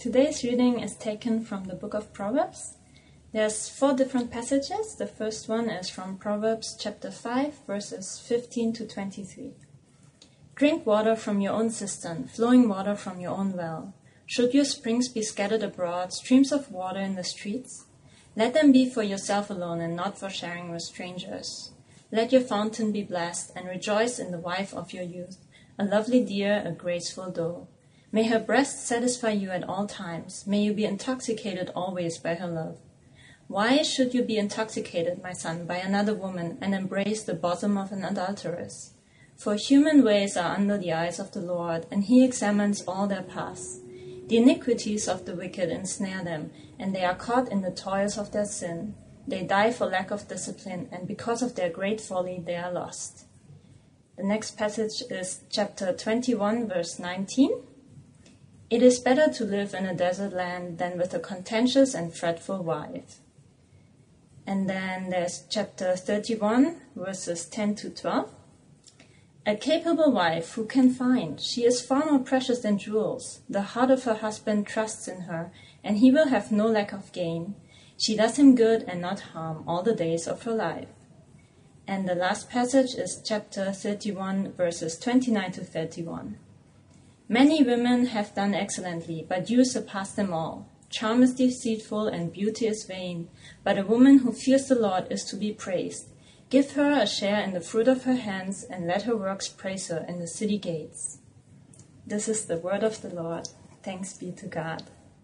Today's reading is taken from the book of Proverbs. There's 4 different passages. The first one is from Proverbs chapter 5, verses 15 to 23. Drink water from your own cistern, flowing water from your own well. Should your springs be scattered abroad, streams of water in the streets? Let them be for yourself alone and not for sharing with strangers. Let your fountain be blessed and rejoice in the wife of your youth, a lovely deer, a graceful doe. May her breast satisfy you at all times. May you be intoxicated always by her love. Why should you be intoxicated, my son, by another woman and embrace the bosom of an adulteress? For human ways are under the eyes of the Lord, and he examines all their paths. The iniquities of the wicked ensnare them, and they are caught in the toils of their sin. They die for lack of discipline, and because of their great folly they are lost. The next passage is chapter 21, verse 19. It is better to live in a desert land than with a contentious and fretful wife. And then there's chapter 31, verses 10 to 12. A capable wife who can find? She is far more precious than jewels. The heart of her husband trusts in her, and he will have no lack of gain. She does him good and not harm all the days of her life. And the last passage is chapter 31, verses 29 to 31. Many women have done excellently, but you surpass them all. Charm is deceitful and beauty is vain, but a woman who fears the Lord is to be praised. Give her a share in the fruit of her hands, and let her works praise her in the city gates. This is the word of the Lord. Thanks be to God.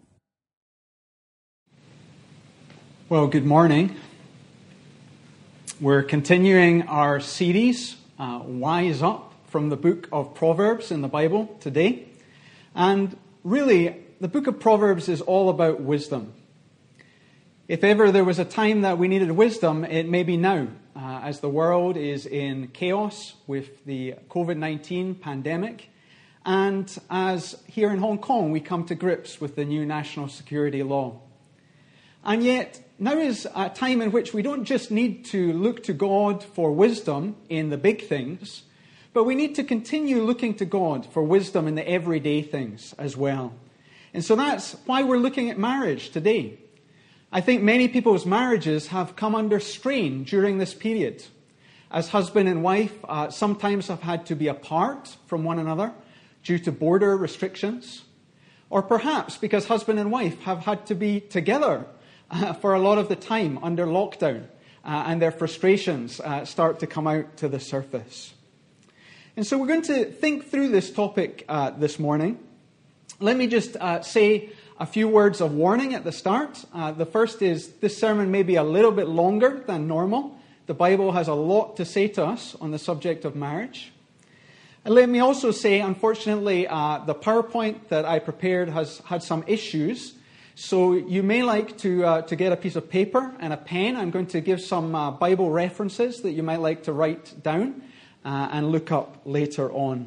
Well, good morning. We're continuing our series, Wise Up, from the book of Proverbs in the Bible today. And really, the book of Proverbs is all about wisdom. If ever there was a time that we needed wisdom, it may be now, as the world is in chaos with the COVID-19 pandemic, and as here in Hong Kong we come to grips with the new national security law. And yet, now is a time in which we don't just need to look to God for wisdom in the big things, but we need to continue looking to God for wisdom in the everyday things as well. And so that's why we're looking at marriage today. I think many people's marriages have come under strain during this period, as husband and wife sometimes have had to be apart from one another due to border restrictions, or perhaps because husband and wife have had to be together for a lot of the time under lockdown, and their frustrations start to come out to the surface. And so we're going to think through this topic this morning. Let me just say a few words of warning at the start. The first is this sermon may be a little bit longer than normal. The Bible has a lot to say to us on the subject of marriage. And let me also say, unfortunately, the PowerPoint that I prepared has had some issues. So you may like to get a piece of paper and a pen. I'm going to give some Bible references that you might like to write down and look up later on.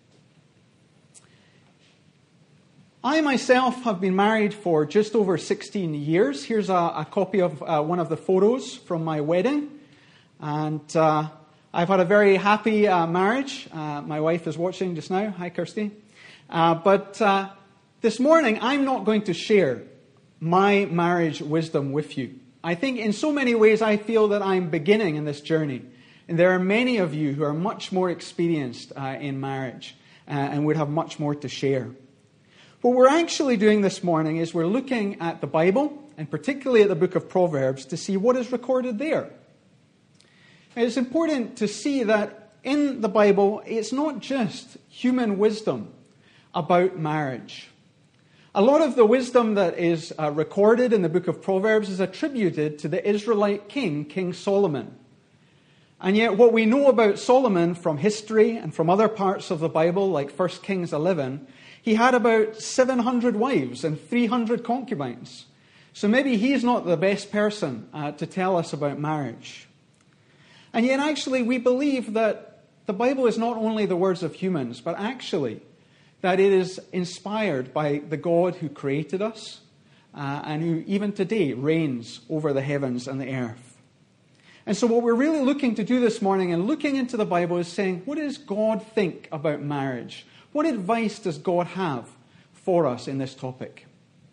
I myself have been married for just over 16 years. Here's a copy of one of the photos from my wedding. And I've had a very happy marriage. My wife is watching just now. Hi, Kirsty. But this morning, I'm not going to share my marriage wisdom with you. I think in so many ways, I feel that I'm beginning in this journey. And there are many of you who are much more experienced in marriage and would have much more to share. What we're actually doing this morning is we're looking at the Bible, and particularly at the book of Proverbs, to see what is recorded there. And it's important to see that in the Bible, it's not just human wisdom about marriage. A lot of the wisdom that is recorded in the book of Proverbs is attributed to the Israelite king, King Solomon. And yet what we know about Solomon from history and from other parts of the Bible, like 1 Kings 11, he had about 700 wives and 300 concubines. So maybe he's not the best person to tell us about marriage. And yet actually we believe that the Bible is not only the words of humans, but actually that it is inspired by the God who created us and who even today reigns over the heavens and the earth. And so what we're really looking to do this morning and looking into the Bible is saying, what does God think about marriage? What advice does God have for us in this topic?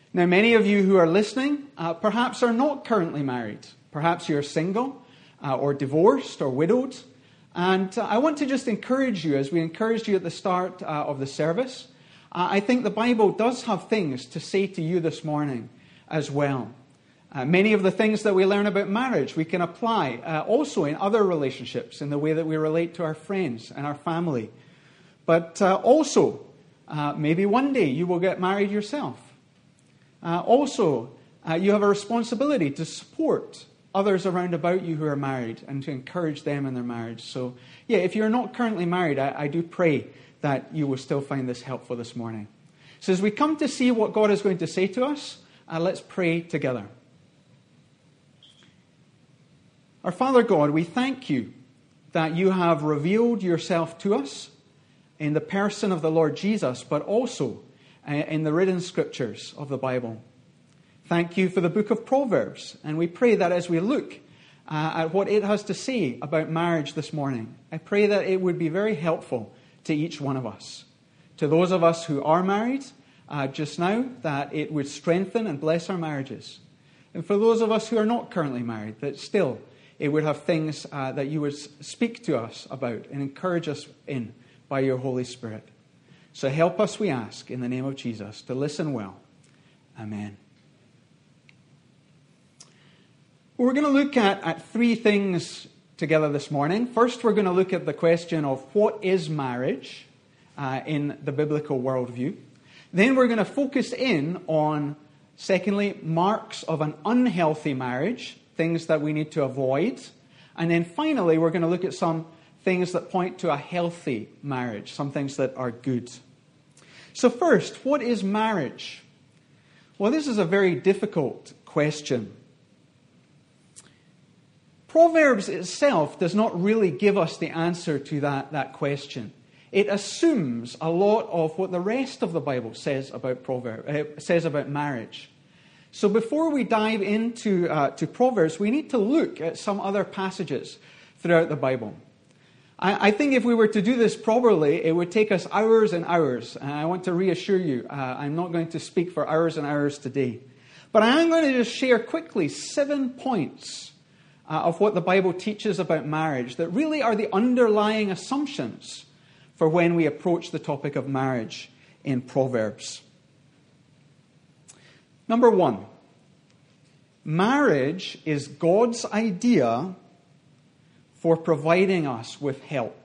Now, many of you who are listening perhaps are not currently married. Perhaps you're single or divorced or widowed. And I want to just encourage you, as we encouraged you at the start of the service, I think the Bible does have things to say to you this morning as well. Many of the things that we learn about marriage we can apply also in other relationships, in the way that we relate to our friends and our family. But also, maybe one day you will get married yourself. Also, you have a responsibility to support others around about you who are married and to encourage them in their marriage. So, yeah, if you're not currently married, I do pray that you will still find this helpful this morning. So as we come to see what God is going to say to us, let's pray together. Our Father God, we thank you that you have revealed yourself to us in the person of the Lord Jesus, but also in the written scriptures of the Bible. Thank you for the book of Proverbs, and we pray that as we look at what it has to say about marriage this morning, I pray that it would be very helpful to each one of us. To those of us who are married just now, that it would strengthen and bless our marriages. And for those of us who are not currently married, that still it would have things that you would speak to us about and encourage us in by your Holy Spirit. So help us, we ask, in the name of Jesus, to listen well. Amen. We're going to look at three things together this morning. First, we're going to look at the question of what is marriage in the biblical worldview. Then we're going to focus in on, secondly, marks of an unhealthy marriage, things that we need to avoid. And then finally, we're going to look at some things that point to a healthy marriage, some things that are good. So first, what is marriage? Well, this is a very difficult question. Proverbs itself does not really give us the answer to that question. It assumes a lot of what the rest of the Bible says about marriage. So before we dive into to Proverbs, we need to look at some other passages throughout the Bible. I think if we were to do this properly, it would take us hours and hours. And I want to reassure you, I'm not going to speak for hours and hours today. But I am going to just share quickly 7 points of what the Bible teaches about marriage that really are the underlying assumptions for when we approach the topic of marriage in Proverbs. Number 1, marriage is God's idea for providing us with help.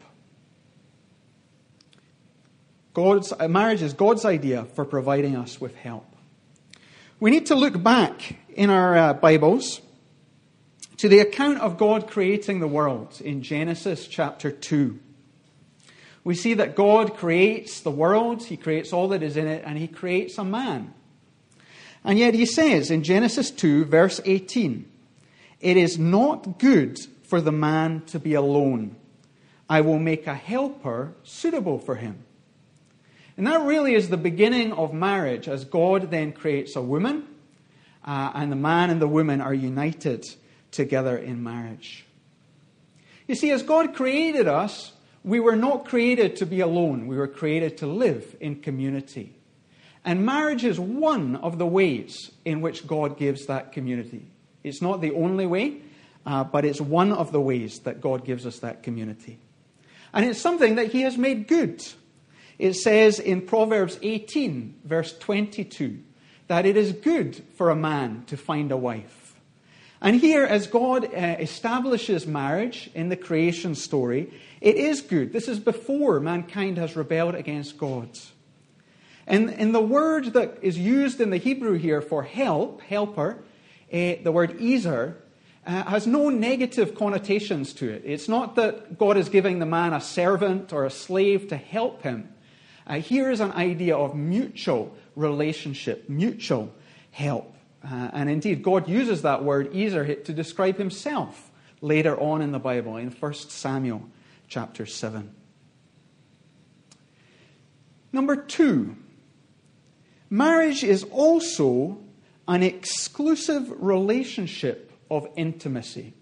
Marriage is God's idea for providing us with help. We need to look back in our Bibles to the account of God creating the world in Genesis chapter 2. We see that God creates the world, He creates all that is in it, and He creates a man. And yet He says in Genesis 2, verse 18, "It is not good for the man to be alone. I will make a helper suitable for him." And that really is the beginning of marriage, as God then creates a woman, and the man and the woman are united together in marriage. You see, as God created us, we were not created to be alone. We were created to live in community. And marriage is one of the ways in which God gives that community. It's not the only way, but it's one of the ways that God gives us that community. And it's something that He has made good. It says in Proverbs 18, verse 22, that it is good for a man to find a wife. And here, as God establishes marriage in the creation story, it is good. This is before mankind has rebelled against God. And the word that is used in the Hebrew here for helper, the word ezer, has no negative connotations to it. It's not that God is giving the man a servant or a slave to help him. Here is an idea of mutual relationship, mutual help. And indeed, God uses that word ezer to describe Himself later on in the Bible, in 1 Samuel chapter 7. Number 2, marriage is also an exclusive relationship of intimacy.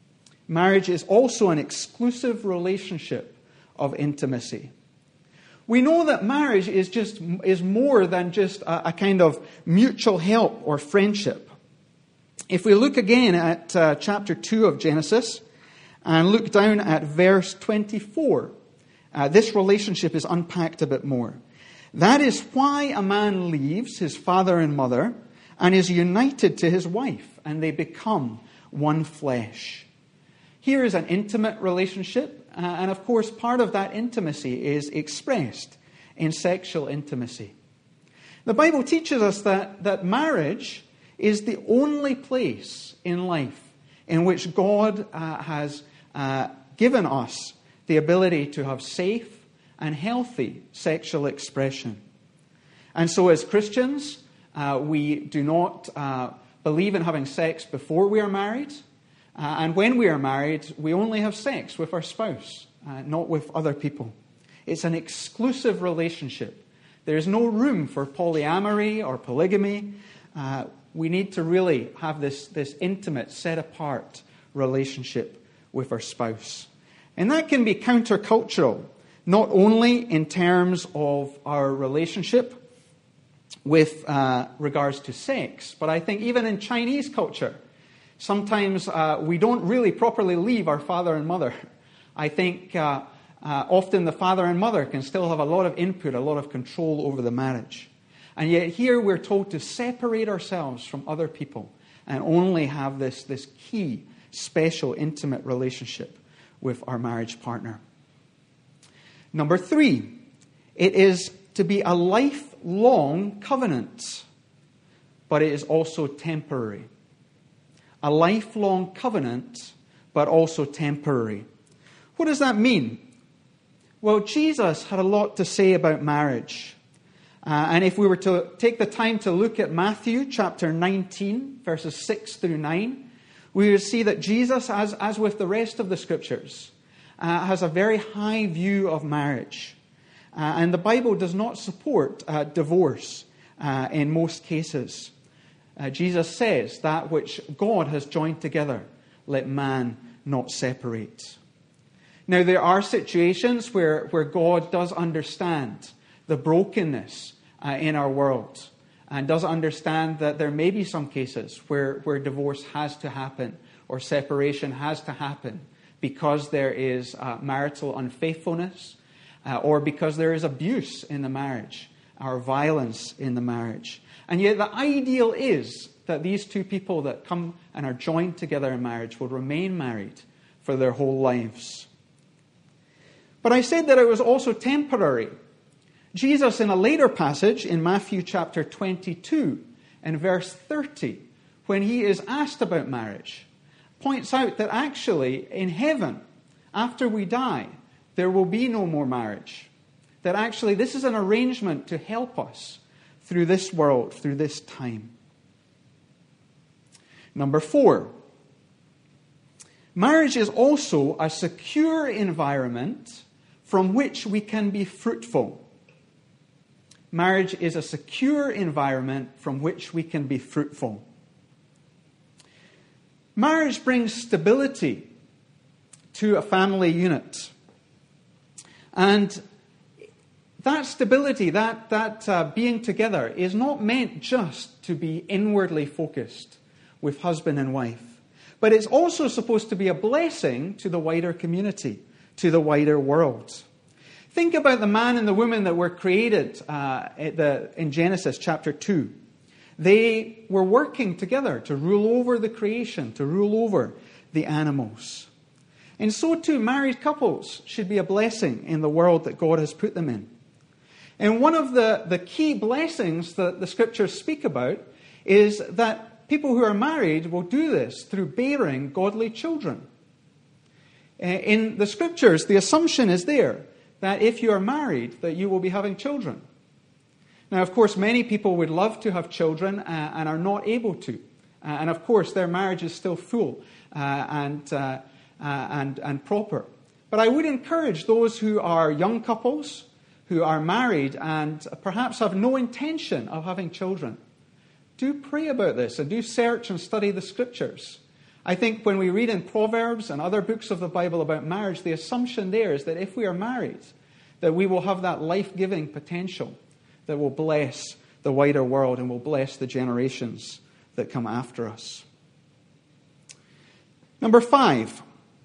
Marriage is also an exclusive relationship of intimacy. we know that marriage is more than just a kind of mutual help or friendship. If we look again at chapter 2 of Genesis and look down at verse 24, this relationship is unpacked a bit more. That is why a man leaves his father and mother and is united to his wife, and they become one flesh. Here is an intimate relationship, and of course part of that intimacy is expressed in sexual intimacy. The Bible teaches us that marriage is the only place in life in which God has given us the ability to have safe and healthy sexual expression. And so as Christians, we do not believe in having sex before we are married. And when we are married, we only have sex with our spouse, not with other people. It's an exclusive relationship. There is no room for polyamory or polygamy. We need to really have this intimate, set-apart relationship with our spouse. And that can be countercultural, not only in terms of our relationship with regards to sex, but I think even in Chinese culture, sometimes we don't really properly leave our father and mother. I think often the father and mother can still have a lot of input, a lot of control over the marriage. And yet here we're told to separate ourselves from other people and only have this key, special, intimate relationship with our marriage partner. Number 3, it is to be a lifelong covenant, but it is also temporary. A lifelong covenant, but also temporary. What does that mean? Well, Jesus had a lot to say about marriage. And if we were to take the time to look at Matthew chapter 19, verses 6 through 9, we would see that Jesus, as with the rest of the Scriptures, has a very high view of marriage. And the Bible does not support divorce in most cases. Jesus says, that which God has joined together, let man not separate. Now, there are situations where God does understand the brokenness in our world and does understand that there may be some cases where divorce has to happen or separation has to happen because there is marital unfaithfulness or because there is abuse in the marriage or violence in the marriage. And yet the ideal is that these two people that come and are joined together in marriage will remain married for their whole lives. But I said that it was also temporary. Jesus, in a later passage in Matthew chapter 22 and verse 30, when he is asked about marriage, points out that actually in heaven, after we die, there will be no more marriage. That actually this is an arrangement to help us through this world, through this time. Number 4, marriage is also a secure environment from which we can be fruitful. Marriage is a secure environment from which we can be fruitful. Marriage brings stability to a family unit. And that stability, that being together is not meant just to be inwardly focused with husband and wife. But it's also supposed to be a blessing to the wider community, to the wider world. Think about the man and the woman that were created in Genesis chapter 2. They were working together to rule over the creation, to rule over the animals. And so too, married couples should be a blessing in the world that God has put them in. And one of the key blessings that the Scriptures speak about is that people who are married will do this through bearing godly children. In the Scriptures, the assumption is there that if you are married, that you will be having children. Now, of course, many people would love to have children and are not able to. And of course, their marriage is still full and proper. But I would encourage those who are young couples, who are married and perhaps have no intention of having children, do pray about this and do search and study the Scriptures. I think when we read in Proverbs and other books of the Bible about marriage, the assumption there is that if we are married, that we will have that life-giving potential that will bless the wider world and will bless the generations that come after us. Number 5,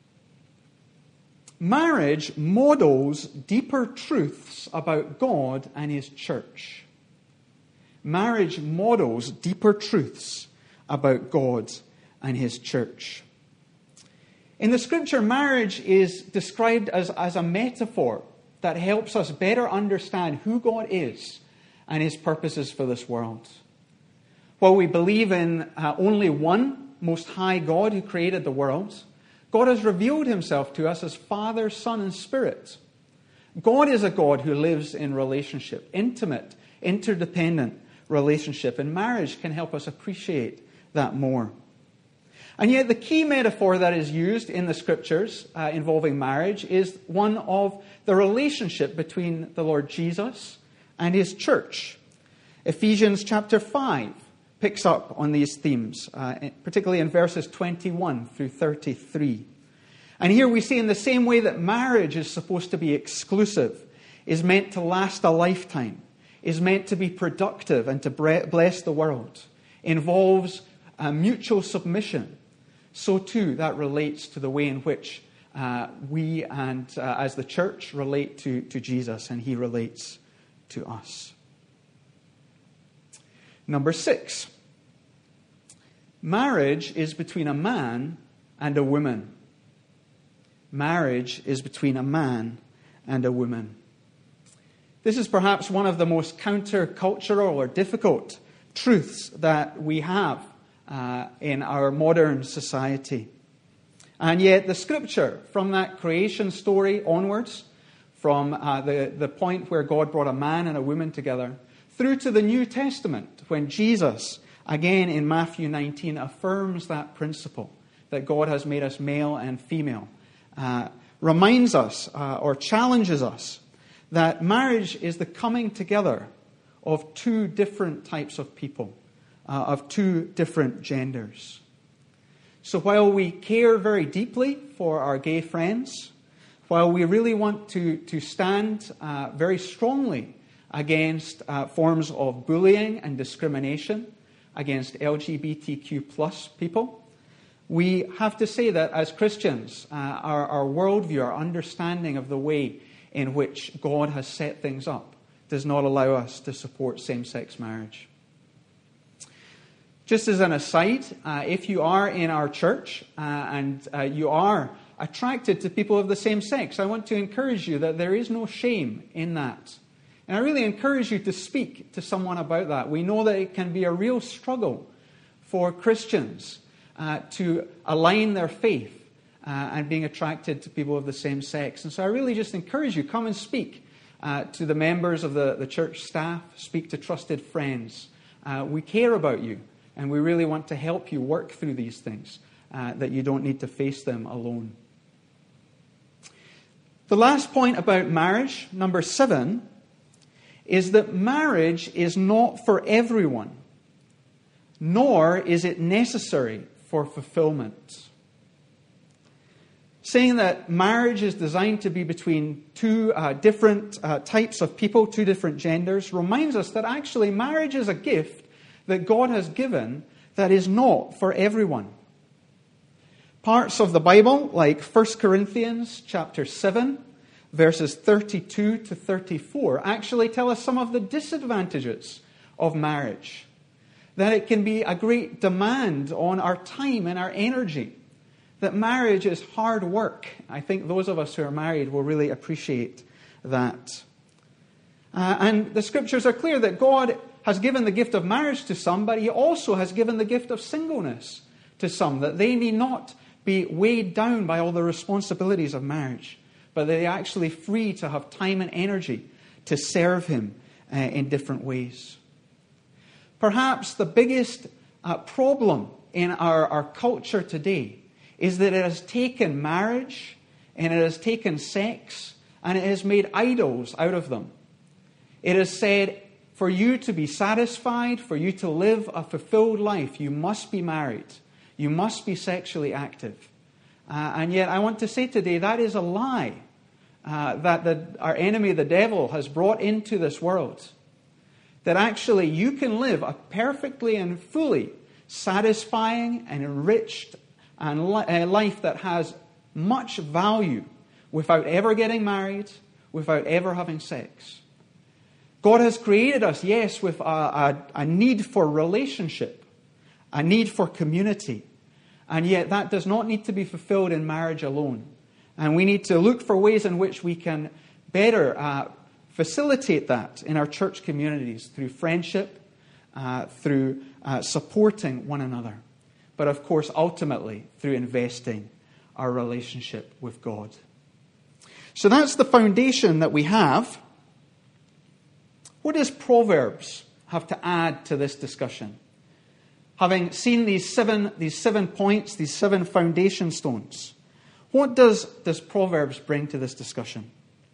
marriage models deeper truths about God and His church. Marriage models deeper truths about God and His church. In the Scripture, marriage is described as a metaphor that helps us better understand who God is and His purposes for this world. While we believe in only one Most High God who created the world, God has revealed Himself to us as Father, Son, and Spirit. God is a God who lives in relationship, intimate, interdependent relationship, and marriage can help us appreciate that more. And yet the key metaphor that is used in the Scriptures involving marriage is one of the relationship between the Lord Jesus and His church. Ephesians chapter 5 picks up on these themes, particularly in verses 21 through 33. And here we see in the same way that marriage is supposed to be exclusive, is meant to last a lifetime, is meant to be productive and to bless the world, involves mutual submission, so too that relates to the way in which we and as the church relate to Jesus and He relates to us. Number 6, marriage is between a man and a woman. Marriage is between a man and a woman. This is perhaps one of the most countercultural or difficult truths that we have in our modern society. And yet the Scripture, from that creation story onwards, from the point where God brought a man and a woman together, through to the New Testament, when Jesus, again in Matthew 19, affirms that principle that God has made us male and female, reminds us or challenges us that marriage is the coming together of two different types of people, of two different genders. So while we care very deeply for our gay friends, while we really want to stand very strongly against forms of bullying and discrimination against LGBTQ plus people, we have to say that as Christians, our worldview, our understanding of the way in which God has set things up does not allow us to support same-sex marriage. Just as an aside, if you are in our church and you are attracted to people of the same sex, I want to encourage you that there is no shame in that. And I really encourage you to speak to someone about that. We know that it can be a real struggle for Christians to align their faith and being attracted to people of the same sex. And so I really just encourage you, come and speak to the members of the church staff, speak to trusted friends. We care about you, and we really want to help you work through these things, that you don't need to face them alone. The last point about marriage, number 7, is that marriage is not for everyone, nor is it necessary for fulfillment. Saying that marriage is designed to be between two different types of people, two different genders, reminds us that actually marriage is a gift that God has given that is not for everyone. Parts of the Bible, like 1 Corinthians chapter 7, verses 32 to 34, actually tell us some of the disadvantages of marriage. That it can be a great demand on our time and our energy. That marriage is hard work. I think those of us who are married will really appreciate that. And the Scriptures are clear that God has given the gift of marriage to some, but He also has given the gift of singleness to some, that they need not be weighed down by all the responsibilities of marriage, but they're actually free to have time and energy to serve Him in different ways. Perhaps the biggest problem in our culture today is that it has taken marriage and it has taken sex and it has made idols out of them. It has said, for you to be satisfied, for you to live a fulfilled life, you must be married. You must be sexually active. And yet I want to say today that is a lie. that our enemy, the devil, has brought into this world, that actually you can live a perfectly and fully satisfying and enriched and life that has much value without ever getting married, without ever having sex. God has created us, yes, with a need for relationship, a need for community, and yet that does not need to be fulfilled in marriage alone. And we need to look for ways in which we can better facilitate that in our church communities through friendship, through supporting one another, but of course ultimately through investing our relationship with God. So that's the foundation that we have. What does Proverbs have to add to this discussion? Having seen these seven points, these 7 foundation stones, what does Proverbs bring to this discussion?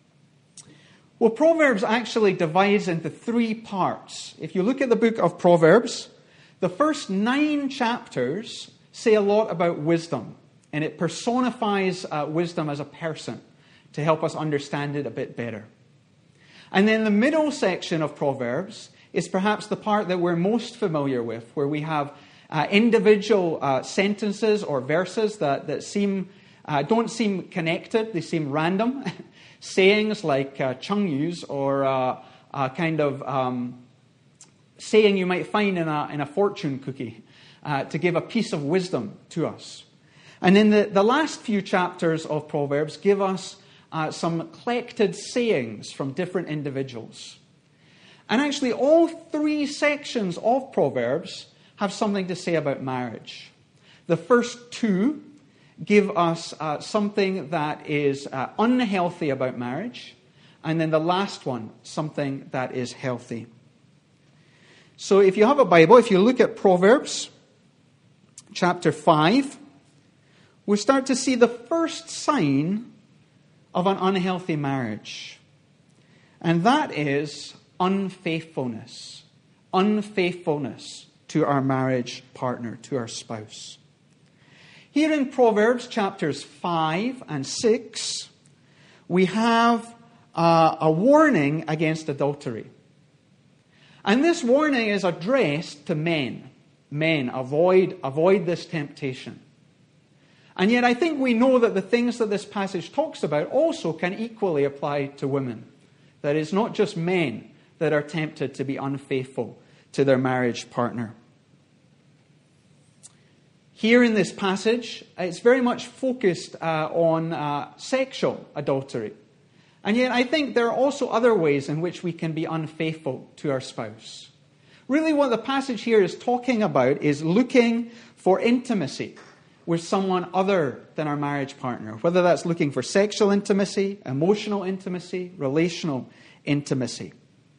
Well, Proverbs actually divides into 3 parts. If you look at the book of Proverbs, the first 9 chapters say a lot about wisdom, and it personifies wisdom as a person to help us understand it a bit better. And then the middle section of Proverbs is perhaps the part that we're most familiar with, where we have individual sentences or verses that don't seem connected, they seem random. Sayings like chungyus, or a kind of saying you might find in a fortune cookie to give a piece of wisdom to us. And then the last few chapters of Proverbs give us some collected sayings from different individuals. And actually all 3 sections of Proverbs have something to say about marriage. The first 2 give us something that is unhealthy about marriage, and then the last one, something that is healthy. So if you have a Bible, if you look at Proverbs chapter 5, we start to see the first sign of an unhealthy marriage. And that is unfaithfulness. Unfaithfulness to our marriage partner, to our spouse. Here in Proverbs chapters 5 and 6, we have a warning against adultery. And this warning is addressed to men. Men, avoid this temptation. And yet I think we know that the things that this passage talks about also can equally apply to women. That it's not just men that are tempted to be unfaithful to their marriage partner. Here in this passage, it's very much focused on sexual adultery. And yet I think there are also other ways in which we can be unfaithful to our spouse. Really what the passage here is talking about is looking for intimacy with someone other than our marriage partner, whether that's looking for sexual intimacy, emotional intimacy, relational intimacy.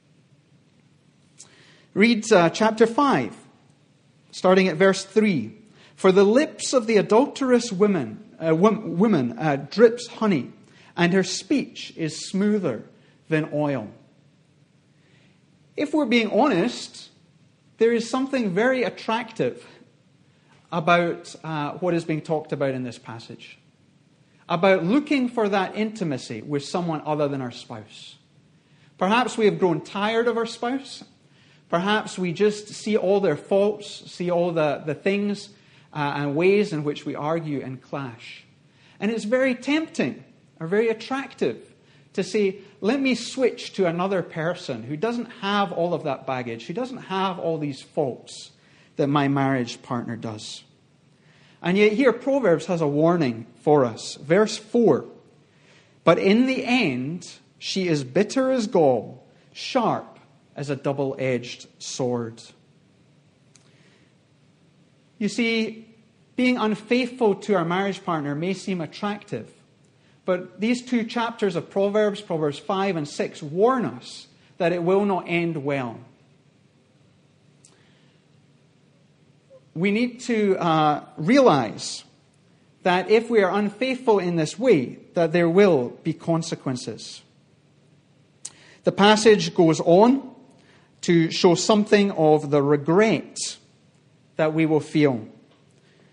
Read chapter 5, starting at verse 3. For the lips of the adulterous woman drips honey, and her speech is smoother than oil. If we're being honest, there is something very attractive about what is being talked about in this passage. About looking for that intimacy with someone other than our spouse. Perhaps we have grown tired of our spouse. Perhaps we just see all their faults, see all the things and ways in which we argue and clash. And it's very tempting or very attractive to say, let me switch to another person who doesn't have all of that baggage, who doesn't have all these faults that my marriage partner does. And yet here Proverbs has a warning for us. Verse 4, but in the end she is bitter as gall, sharp as a double-edged sword. You see, being unfaithful to our marriage partner may seem attractive, but these 2 chapters of Proverbs, Proverbs 5 and 6, warn us that it will not end well. We need to realize that if we are unfaithful in this way, that there will be consequences. The passage goes on to show something of the regret that we will feel.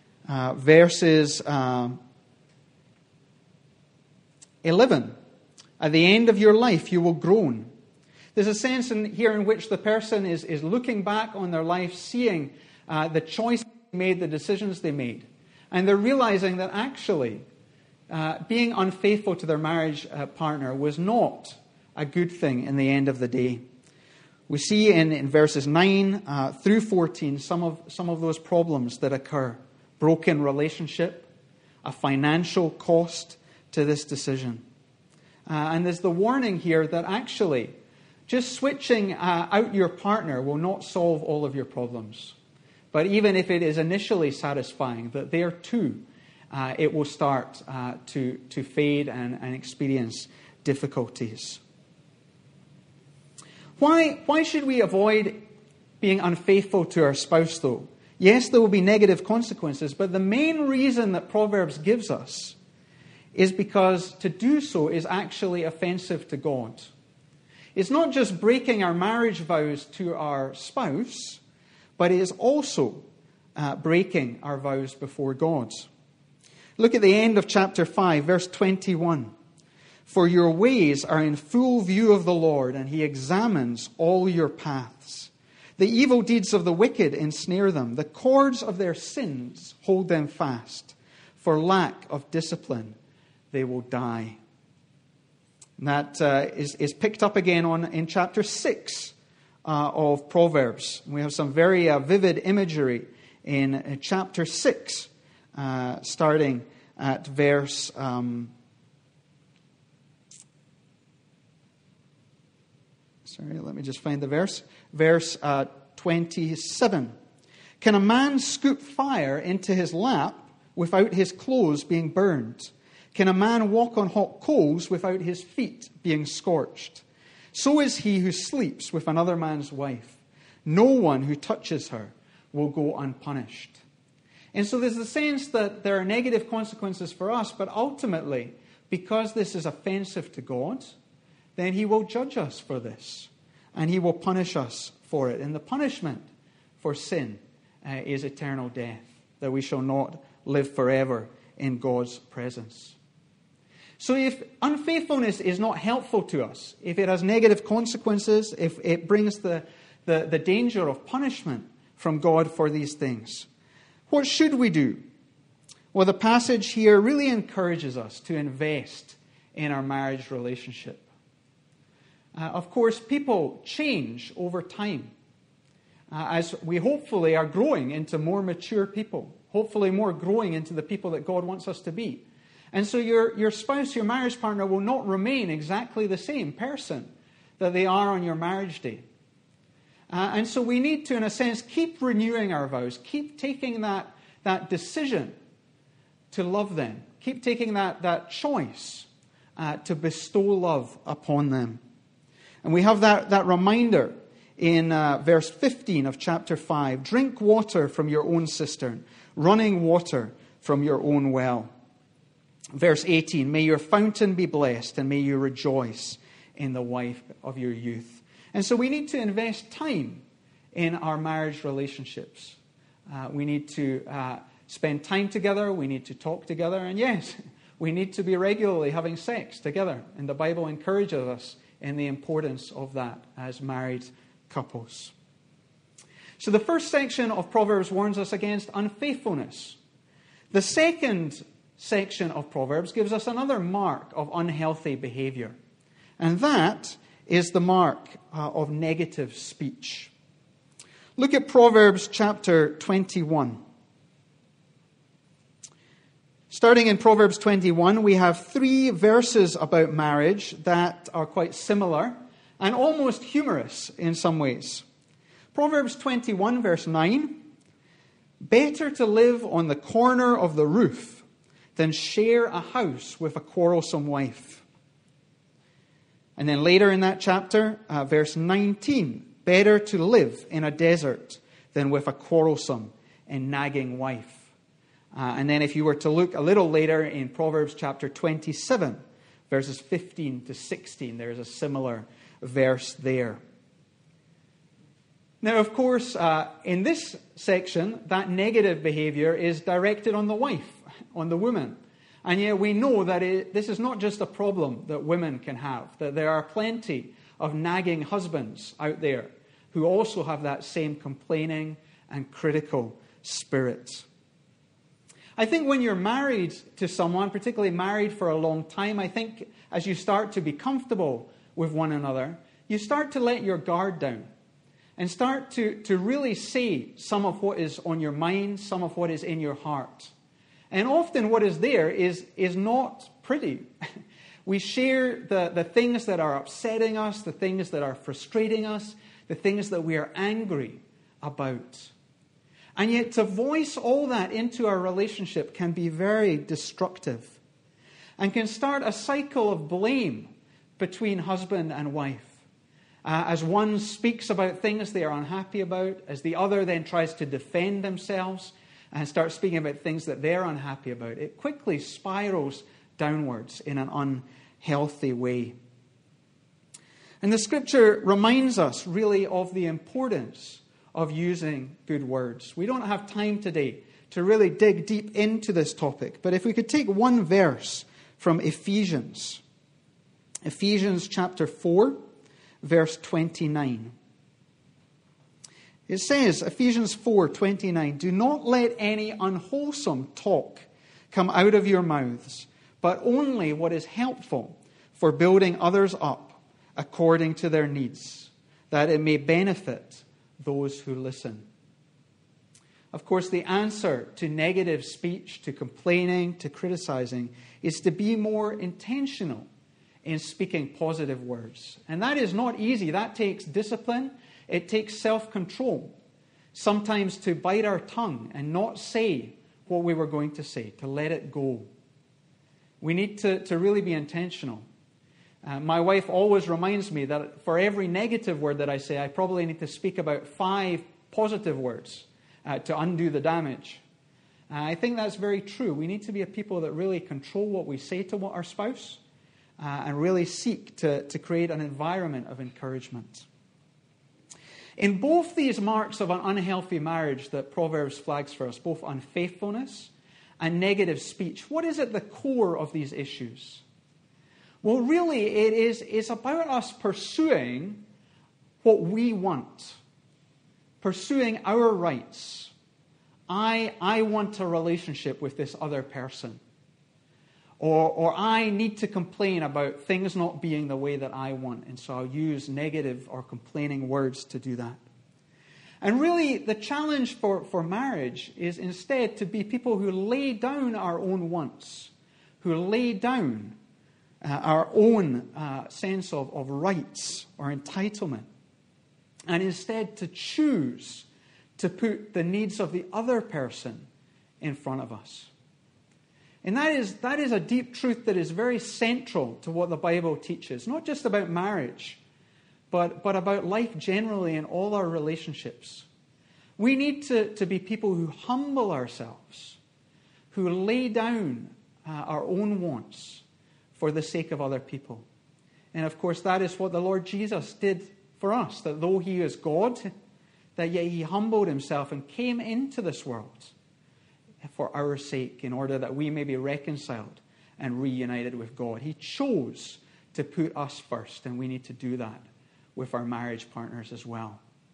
Verses 11 At the end of your life, you will groan. There's a sense here in which the person is looking back on their life, seeing the choices they made, the decisions they made. And they're realizing that actually being unfaithful to their marriage partner was not a good thing in the end of the day. We see in verses 9 through 14 some of those problems that occur. Broken relationship, a financial cost to this decision. And there's the warning here that actually just switching out your partner will not solve all of your problems. But even if it is initially satisfying, that there too it will start to fade and experience difficulties. Why should we avoid being unfaithful to our spouse, though? Yes, there will be negative consequences, but the main reason that Proverbs gives us is because to do so is actually offensive to God. It's not just breaking our marriage vows to our spouse, but it is also breaking our vows before God. Look at the end of chapter 5, verse 21. For your ways are in full view of the Lord, and he examines all your paths. The evil deeds of the wicked ensnare them. The cords of their sins hold them fast. For lack of discipline, they will die. And that is picked up again in chapter 6 of Proverbs. We have some very vivid imagery in chapter 6, starting at verse... let me just find the verse. Verse 27. Can a man scoop fire into his lap without his clothes being burned? Can a man walk on hot coals without his feet being scorched? So is he who sleeps with another man's wife. No one who touches her will go unpunished. And so there's the sense that there are negative consequences for us, but ultimately, because this is offensive to God, then he will judge us for this. And he will punish us for it. And the punishment for sin is eternal death, that we shall not live forever in God's presence. So if unfaithfulness is not helpful to us, if it has negative consequences, if it brings the danger of punishment from God for these things, what should we do? Well, the passage here really encourages us to invest in our marriage relationship. Of course, people change over time as we hopefully are growing into more mature people, hopefully more growing into the people that God wants us to be. And so your spouse, your marriage partner will not remain exactly the same person that they are on your marriage day. And so we need to, in a sense, keep renewing our vows, keep taking that decision to love them, keep taking that choice to bestow love upon them. And we have that reminder in verse 15 of chapter 5. Drink water from your own cistern, running water from your own well. Verse 18, may your fountain be blessed and may you rejoice in the wife of your youth. And so we need to invest time in our marriage relationships. We need to spend time together. We need to talk together. And yes, we need to be regularly having sex together. And the Bible encourages us in the importance of that as married couples. So the first section of Proverbs warns us against unfaithfulness. The second section of Proverbs gives us another mark of unhealthy behavior. And that is the mark of negative speech. Look at Proverbs chapter 21. Starting in Proverbs 21, we have 3 verses about marriage that are quite similar and almost humorous in some ways. Proverbs 21, verse 9, better to live on the corner of the roof than share a house with a quarrelsome wife. And then later in that chapter, verse 19, better to live in a desert than with a quarrelsome and nagging wife. And then if you were to look a little later in Proverbs chapter 27, verses 15 to 16, there's a similar verse there. Now, of course, in this section, that negative behavior is directed on the wife, on the woman. And yet we know that this is not just a problem that women can have, that there are plenty of nagging husbands out there who also have that same complaining and critical spirit. I think when you're married to someone, particularly married for a long time, I think as you start to be comfortable with one another, you start to let your guard down and start to really say some of what is on your mind, some of what is in your heart. And often what is there is not pretty. We share the things that are upsetting us, the things that are frustrating us, the things that we are angry about. And yet to voice all that into our relationship can be very destructive and can start a cycle of blame between husband and wife. As one speaks about things they are unhappy about, as the other then tries to defend themselves and starts speaking about things that they're unhappy about, it quickly spirals downwards in an unhealthy way. And the scripture reminds us really of the importance of using good words. We don't have time today to really dig deep into this topic, but if we could take one verse from Ephesians chapter 4, verse 29. It says, Ephesians 4:29, "Do not let any unwholesome talk come out of your mouths, but only what is helpful for building others up according to their needs, that it may benefit those who listen." Of course, the answer to negative speech, to complaining, to criticizing, is to be more intentional in speaking positive words. And that is not easy. That takes discipline. It takes self-control. Sometimes to bite our tongue and not say what we were going to say, to let it go. We need to really be intentional. My wife always reminds me that for every negative word that I say, I probably need to speak about 5 positive words to undo the damage. I think that's very true. We need to be a people that really control what we say to our spouse and really seek to create an environment of encouragement. In both these marks of an unhealthy marriage that Proverbs flags for us, both unfaithfulness and negative speech, what is at the core of these issues? Well, really, it's about us pursuing what we want, pursuing our rights. I want a relationship with this other person. Or I need to complain about things not being the way that I want, and so I'll use negative or complaining words to do that. And really, the challenge for marriage is instead to be people who lay down our own wants, who lay down our own sense of rights or entitlement, and instead to choose to put the needs of the other person in front of us. And that is a deep truth that is very central to what the Bible teaches, not just about marriage, but about life generally in all our relationships. We need to be people who humble ourselves, who lay down our own wants for the sake of other people. And of course, that is what the Lord Jesus did for us, that though he is God, that yet he humbled himself and came into this world for our sake, in order that we may be reconciled and reunited with God. He chose to put us first, and we need to do that with our marriage partners as well.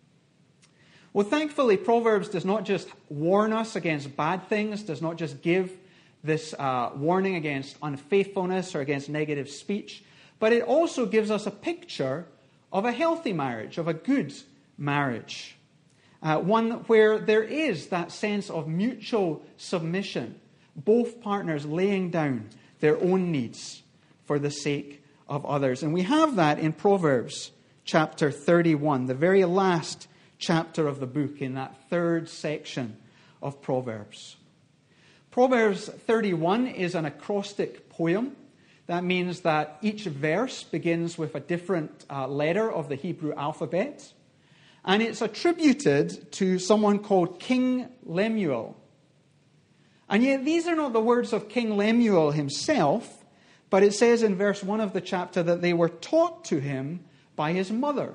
Well, thankfully, Proverbs does not just warn us against bad things, does not just give this warning against unfaithfulness or against negative speech, but it also gives us a picture of a healthy marriage, of a good marriage. One where there is that sense of mutual submission, both partners laying down their own needs for the sake of others. And we have that in Proverbs chapter 31, the very last chapter of the book, in that third section of Proverbs. Proverbs 31 is an acrostic poem. That means that each verse begins with a different letter of the Hebrew alphabet. And it's attributed to someone called King Lemuel. And yet these are not the words of King Lemuel himself, but it says in verse 1 of the chapter that they were taught to him by his mother.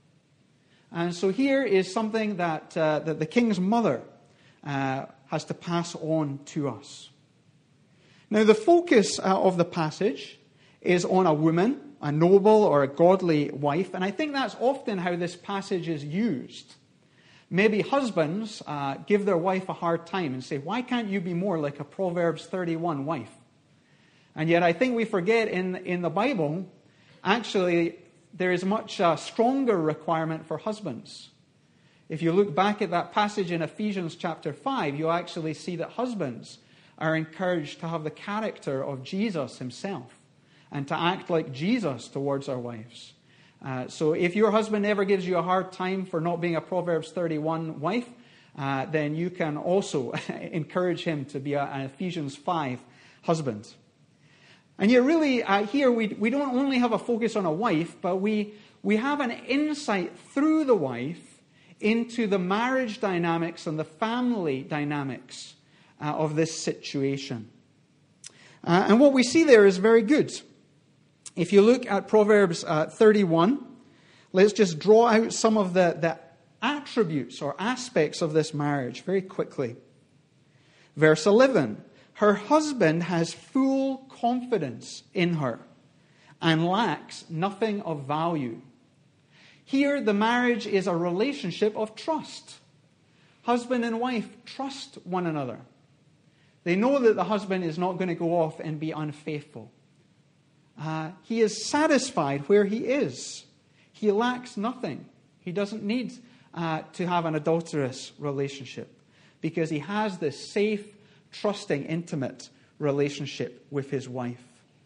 And so here is something that the king's mother has to pass on to us. Now, the focus of the passage is on a woman, a noble or a godly wife, and I think that's often how this passage is used. Maybe husbands give their wife a hard time and say, why can't you be more like a Proverbs 31 wife? And yet I think we forget in the Bible, actually, there is much stronger requirement for husbands. If you look back at that passage in Ephesians chapter 5, you'll actually see that husbands are encouraged to have the character of Jesus himself and to act like Jesus towards our wives. So if your husband ever gives you a hard time for not being a Proverbs 31 wife, then you can also encourage him to be an Ephesians 5 husband. And yet really, here we don't only have a focus on a wife, but we have an insight through the wife into the marriage dynamics and the family dynamics of this situation. And what we see there is very good. If you look at Proverbs 31, let's just draw out some of the attributes or aspects of this marriage very quickly. Verse 11, her husband has full confidence in her and lacks nothing of value. Here, the marriage is a relationship of trust. Husband and wife trust one another. They know that the husband is not going to go off and be unfaithful. He is satisfied where he is. He lacks nothing. He doesn't need to have an adulterous relationship because he has this safe, trusting, intimate relationship with his wife.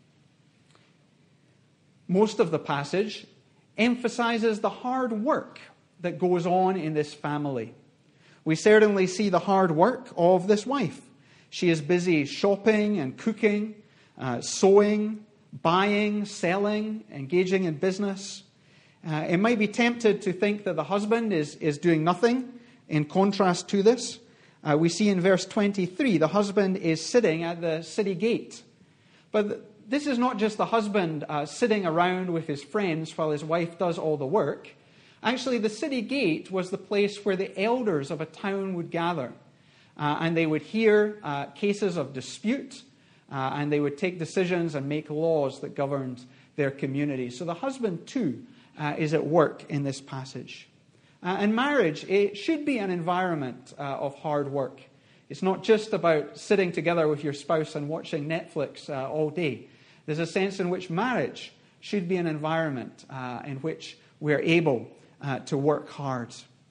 Most of the passage emphasizes the hard work that goes on in this family. We certainly see the hard work of this wife. She is busy shopping and cooking, sewing, buying, selling, engaging in business. It might be tempted to think that the husband is doing nothing in contrast to this. We see in verse 23, the husband is sitting at the city gate. But this is not just the husband sitting around with his friends while his wife does all the work. Actually, the city gate was the place where the elders of a town would gather. And they would hear cases of dispute. And they would take decisions and make laws that governed their community. So the husband, too, is at work in this passage. And marriage, it should be an environment of hard work. It's not just about sitting together with your spouse and watching Netflix all day. There's a sense in which marriage should be an environment in which we're able to work hard.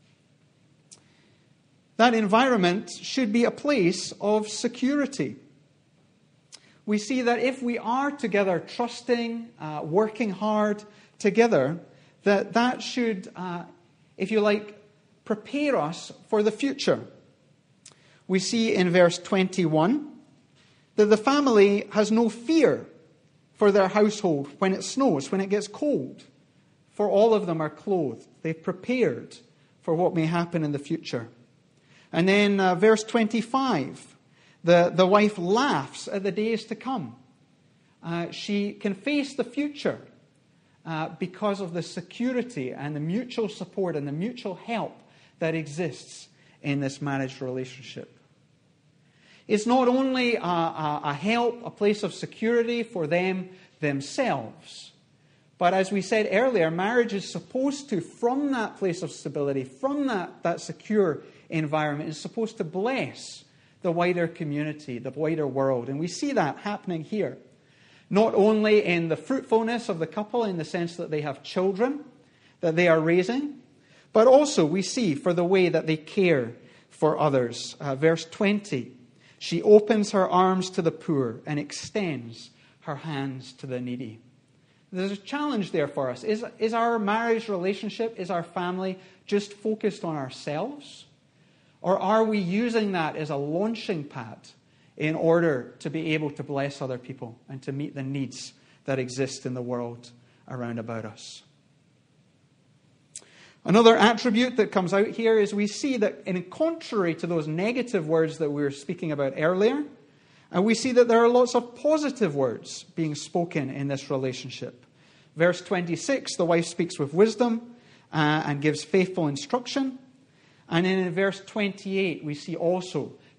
That environment should be a place of security. We see that if we are together trusting, working hard together, that should, if you like, prepare us for the future. We see in verse 21 that the family has no fear for their household when it snows, when it gets cold. For all of them are clothed. They've prepared for what may happen in the future. And then verse 25, the wife laughs at the days to come. She can face the future because of the security and the mutual support and the mutual help that exists in this marriage relationship. It's not only a help, a place of security for them themselves, but as we said earlier, marriage is supposed to, from that place of stability, from that secure environment, is supposed to bless the wider community, the wider world. And we see that happening here. Not only in the fruitfulness of the couple in the sense that they have children that they are raising, but also we see for the way that they care for others. Verse 20, she opens her arms to the poor and extends her hands to the needy. There's a challenge there for us. Is our marriage relationship, is our family just focused on ourselves? Or are we using that as a launching pad in order to be able to bless other people and to meet the needs that exist in the world around about us? Another attribute that comes out here is we see that, in contrary to those negative words that we were speaking about earlier, we see that there are lots of positive words being spoken in this relationship. Verse 26, the wife speaks with wisdom and gives faithful instruction. And then in verse 28, we see also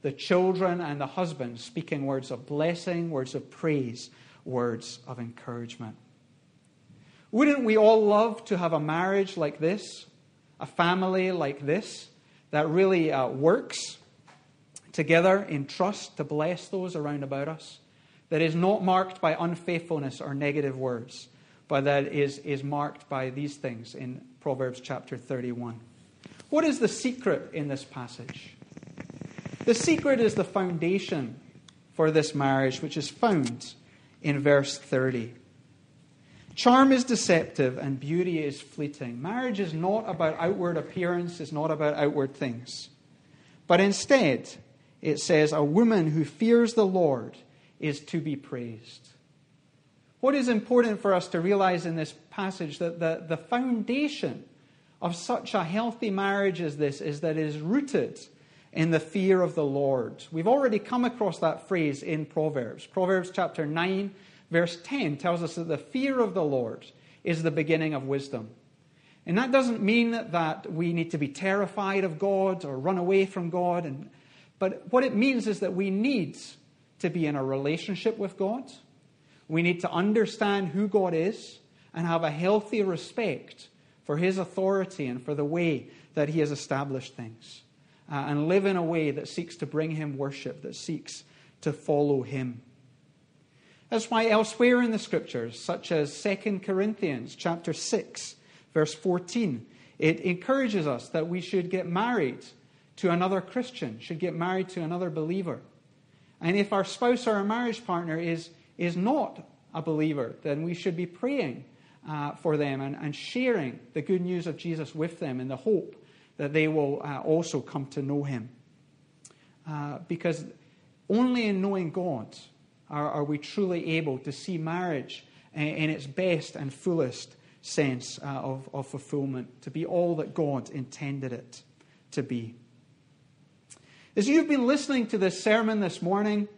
the children and the husband speaking words of blessing, words of praise, words of encouragement. Wouldn't we all love to have a marriage like this, a family like this, that really works together in trust to bless those around about us, that is not marked by unfaithfulness or negative words, but that is marked by these things in Proverbs chapter 31. What is the secret in this passage? The secret is the foundation for this marriage, which is found in verse 30. Charm is deceptive and beauty is fleeting. Marriage is not about outward appearance, it's not about outward things. But instead, it says, a woman who fears the Lord is to be praised. What is important for us to realize in this passage, that the foundation of such a healthy marriage as this is that it is rooted in the fear of the Lord. We've already come across that phrase in Proverbs. Proverbs chapter 9, verse 10 tells us that the fear of the Lord is the beginning of wisdom. And that doesn't mean that we need to be terrified of God or run away from God. But what it means is that we need to be in a relationship with God. We need to understand who God is and have a healthy respect for His authority and for the way that He has established things. And live in a way that seeks to bring Him worship, that seeks to follow Him. That's why elsewhere in the Scriptures, such as 2 Corinthians chapter 6, verse 14, it encourages us that we should get married to another Christian, should get married to another believer. And if our spouse or our marriage partner is not a believer, then we should be praying for them and sharing the good news of Jesus with them in the hope that they will also come to know Him. Because only in knowing God are we truly able to see marriage in its best and fullest sense of fulfillment, to be all that God intended it to be. As you've been listening to this sermon this morning,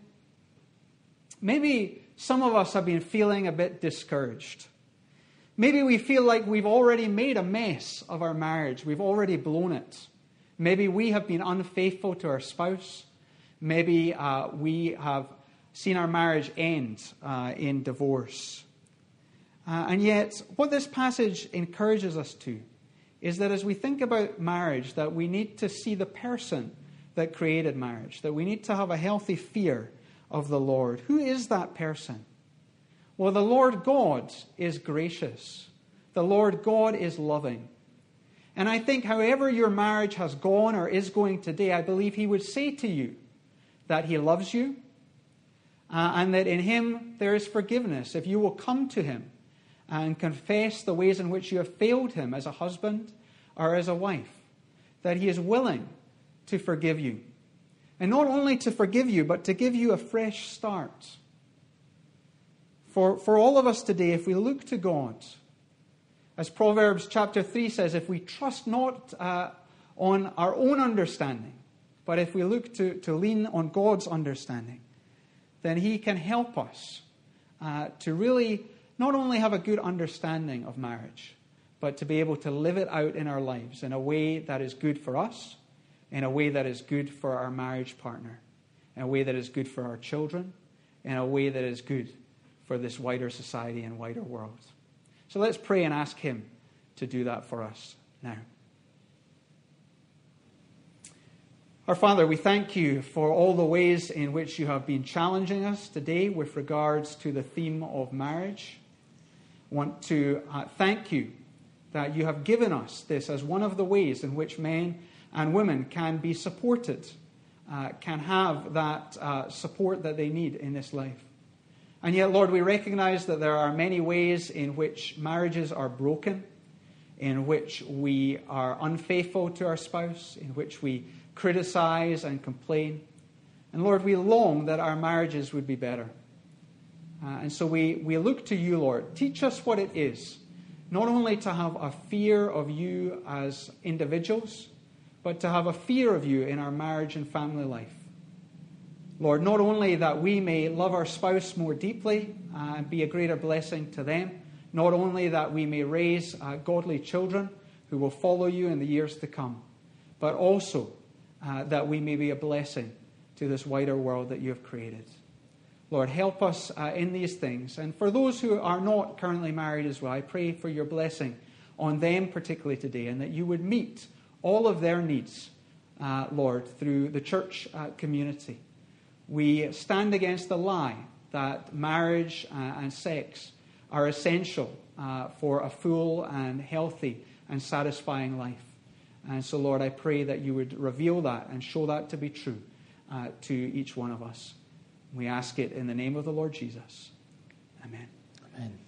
maybe some of us have been feeling a bit discouraged. Maybe we feel like we've already made a mess of our marriage. We've already blown it. Maybe we have been unfaithful to our spouse. Maybe we have seen our marriage end in divorce. And yet, what this passage encourages us to is that as we think about marriage, that we need to see the person that created marriage, that we need to have a healthy fear of the Lord. Who is that person? Well, the Lord God is gracious. The Lord God is loving. And I think however your marriage has gone or is going today, I believe He would say to you that He loves you and that in Him there is forgiveness. If you will come to Him and confess the ways in which you have failed Him as a husband or as a wife, that He is willing to forgive you. And not only to forgive you, but to give you a fresh start. For all of us today, if we look to God, as Proverbs chapter 3 says, if we trust not on our own understanding, but if we look to lean on God's understanding, then He can help us to really not only have a good understanding of marriage, but to be able to live it out in our lives in a way that is good for us, in a way that is good for our marriage partner, in a way that is good for our children, in a way that is good for this wider society and wider world. So let's pray and ask Him to do that for us now. Our Father, we thank You for all the ways in which You have been challenging us today with regards to the theme of marriage. I want to thank You that You have given us this as one of the ways in which men and women can be supported, can have that support that they need in this life. And yet, Lord, we recognize that there are many ways in which marriages are broken, in which we are unfaithful to our spouse, in which we criticize and complain. And Lord, we long that our marriages would be better. And so we look to You, Lord. Teach us what it is, not only to have a fear of You as individuals, but to have a fear of You in our marriage and family life. Lord, not only that we may love our spouse more deeply and be a greater blessing to them, not only that we may raise godly children who will follow You in the years to come, but also that we may be a blessing to this wider world that you have created. Lord, help us in these things. And for those who are not currently married as well, I pray for your blessing on them particularly today, and that you would meet all of their needs, Lord, through the church community. We stand against the lie that marriage and sex are essential for a full and healthy and satisfying life. And so, Lord, I pray that you would reveal that and show that to be true to each one of us. We ask it in the name of the Lord Jesus. Amen. Amen.